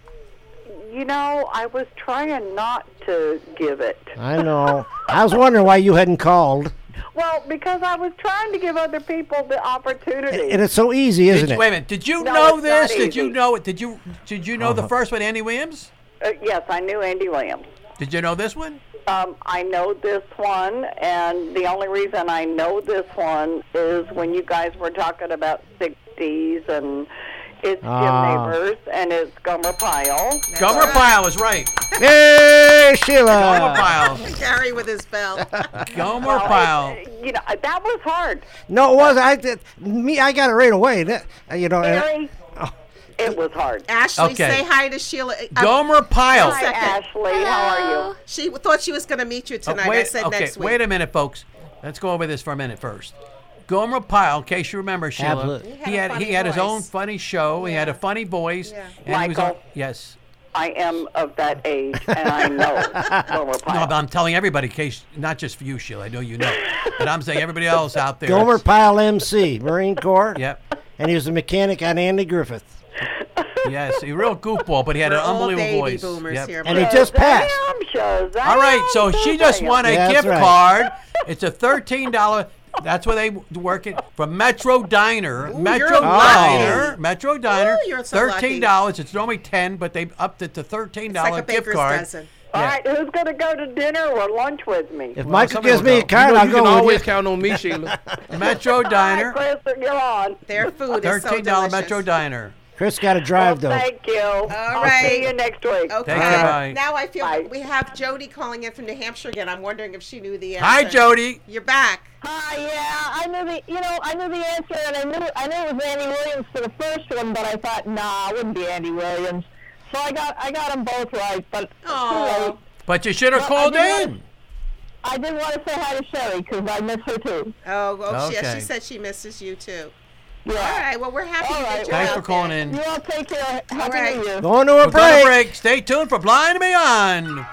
You know, I was trying not to give it. I know. I was wondering why you hadn't called. Well, because I was trying to give other people the opportunity. And it's so easy, isn't it? Wait a minute. Did you No, know it's this? not Did you easy. know it? Did you know the Uh-huh. first one, Andy Williams? Yes, I knew Andy Williams. Did you know this one? I know this one, and the only reason I know this one is when you guys were talking about 60s, and it's Jim Neighbors, and it's Gomer Pyle. Gomer Pyle is right. Hey, Sheila. Gomer Pyle. Gary with his bell. Gomer Pyle. You know, that was hard. No, it wasn't. I got it right away. You know. Gary, it was hard. Ashley, Okay. say hi to Sheila. Gomer Pyle. Hi, Ashley. How are you? She thought she was going to meet you tonight. I Wait, said okay, next week. wait a minute, folks. Let's go over this for a minute first. Gomer Pyle, in case you remember, Sheila, Absolutely. he had his own funny show. He had a funny voice. And he was on, Michael. yes. I am of that age, and I know Gomer No, Pyle. but I'm telling everybody, in case not just for you, Sheila. I know you know, but I'm saying everybody else out there. Gomer Pyle, MC, Marine Corps. Yep. And he was a mechanic on Andy Griffith. Yes, a real goofball, but he had an We're all unbelievable baby voice. boomers Yep. here, And he Mike. just passed. All right, so she just won a Yeah, that's gift right. card. It's a $13. That's where they work it from Metro Diner. Metro you're Diner. lucky. Metro Diner. Ooh, you're so lucky. $13. It's normally $10, but they upped it to $13 It's like a gift baker's card. dozen. All Yeah. right, who's going to go to dinner or lunch with me? If Well, Michael somebody gives will me a go. card, You know, I'll you go can with always you. count on me, Sheila. Metro Diner. All right, Chris, you're on. Their food is so $13 delicious. Metro Diner. Chris got to drive, though. Thank you. All right. See you next week. Okay. Thank you, bye. Now I feel Bye. we have Jody calling in from New Hampshire again. I'm wondering if she knew the answer. Hi, Jody. You're back. Hi, yeah, I knew the answer, and I knew it was Andy Williams for the first one, but I thought, nah, it wouldn't be Andy Williams. So I got them both right, but it's too late. But you should have Well, called in. I did want to say hi to Sherry because I miss her too. Oh, Okay. she said she misses you too. Yeah. All right. Well, we're happy All to right. get you Thanks out for calling there. in. You all take care. Happy right. New Year. Going to a We're going break. to break. Stay tuned for Blind and Beyond.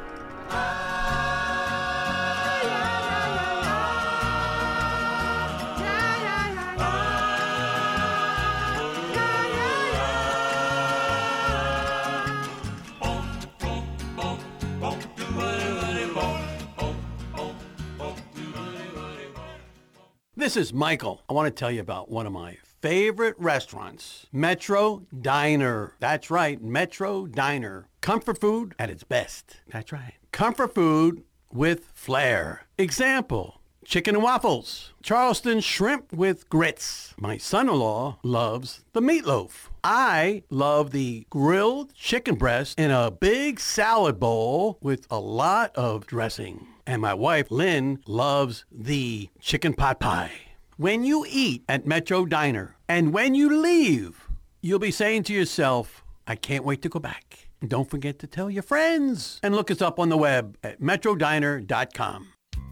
This is Michael. I want to tell you about one of my favorite restaurants, Metro Diner. That's right, Metro Diner. Comfort food at its best. That's right. Comfort food with flair. Example, chicken and waffles, Charleston shrimp with grits. My son-in-law loves the meatloaf. I love the grilled chicken breast in a big salad bowl with a lot of dressing. And my wife, Lynn, loves the chicken pot pie. When you eat at Metro Diner and when you leave, you'll be saying to yourself, I can't wait to go back. And don't forget to tell your friends. And look us up on the web at metrodiner.com.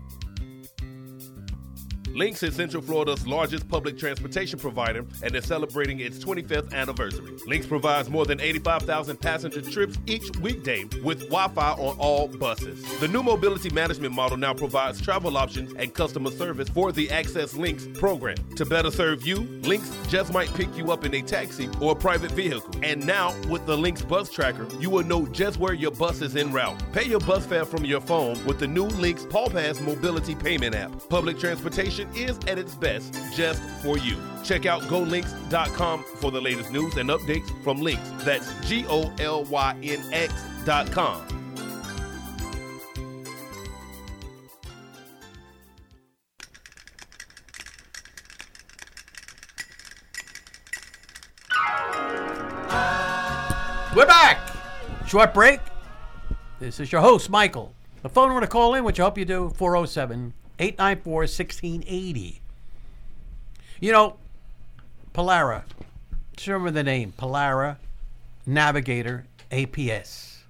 Lynx is Central Florida's largest public transportation provider and is celebrating its 25th anniversary. Lynx provides more than 85,000 passenger trips each weekday with Wi-Fi on all buses. The new mobility management model now provides travel options and customer service for the Access Lynx program. To better serve you, Lynx just might pick you up in a taxi or a private vehicle. And now, with the Lynx bus tracker, you will know just where your bus is en route. Pay your bus fare from your phone with the new Lynx Paul Pass mobility payment app. Public transportation is at its best just for you. Check out GoLinks.com for the latest news and updates from Links. That's GOLYNX.com. We're back. Short break. This is your host, Michael. The phone number to call in, which I hope you do, 407-894-1680. You know, Polara. Just remember the name. Polara Navigator APS.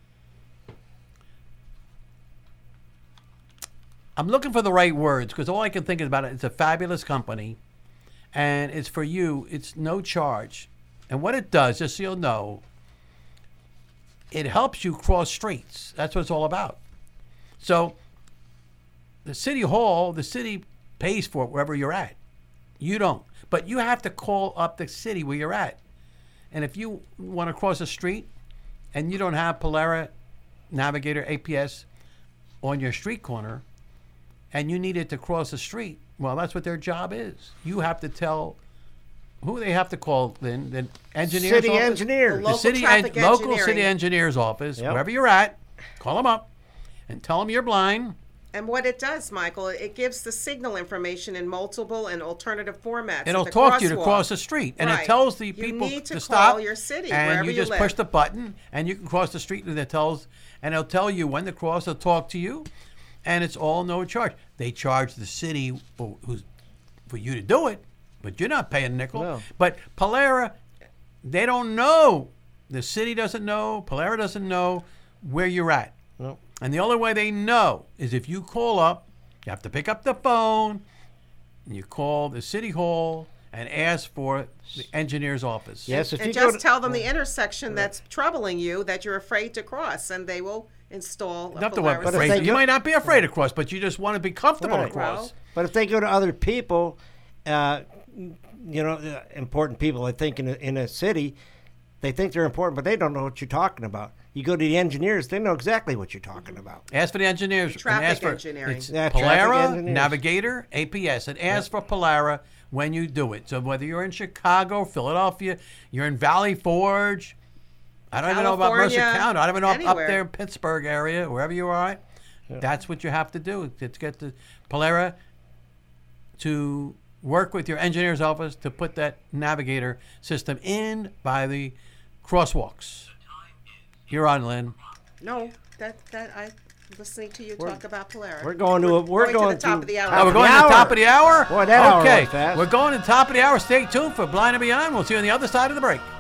I'm looking for the right words because all I can think about it, it's a fabulous company. And it's for you. It's no charge. And what it does, just so you'll know, it helps you cross streets. That's what it's all about. So the city hall, the city pays for it wherever you're at. You don't. But you have to call up the city where you're at. And if you want to cross a street and you don't have Polara Navigator APS on your street corner and you need it to cross the street, well, that's what their job is. You have to tell who they have to call, then the engineer's City office. engineer. The city local city engineer's office, Yep. wherever you're at, call them up and tell them you're blind. And what it does, Michael, it gives the signal information in multiple and alternative formats. It'll at the talk to you to crosswalk. cross the street, and Right. it tells the You people need to call stop. your city, and wherever you you just live. push the button, and you can cross the street, and it'll tell you when to cross. It'll talk to you, and it's all no charge. They charge the city for you to do it, but you're not paying a nickel. No. But Polara, they don't know. The city doesn't know. Polara doesn't know where you're at. No. And the only way they know is if you call up. You have to pick up the phone, and you call the city hall and ask for the engineer's office. Yes, if And you just tell them the intersection that's troubling you that you're afraid to cross, and they will install. You don't have to be afraid. You might not be afraid to cross, but you just want to be comfortable to cross. But if they go to other people, important people, I think in a city, they think they're important, but they don't know what you're talking about. You go to the engineers, they know exactly what you're talking about. Ask for the engineers. Traffic and ask for, engineering. It's Yeah, traffic Polara engineers. Navigator APS. And ask for Polara when you do it. So whether you're in Chicago, Philadelphia, you're in Valley Forge, I don't even know about Mercer California, County. I don't even know up anywhere. there in Pittsburgh area, wherever you are. That's what you have to do to get the Polara to work with your engineer's office to put that navigator system in by the crosswalks. You're on, Lynn. No, that I'm listening to you talk about Polara. We're going to the top of the hour. Oh, we're going to the top of the hour? Boy, that hour okay. went fast. We're going to the top of the hour. Stay tuned for Blind and Beyond. We'll see you on the other side of the break.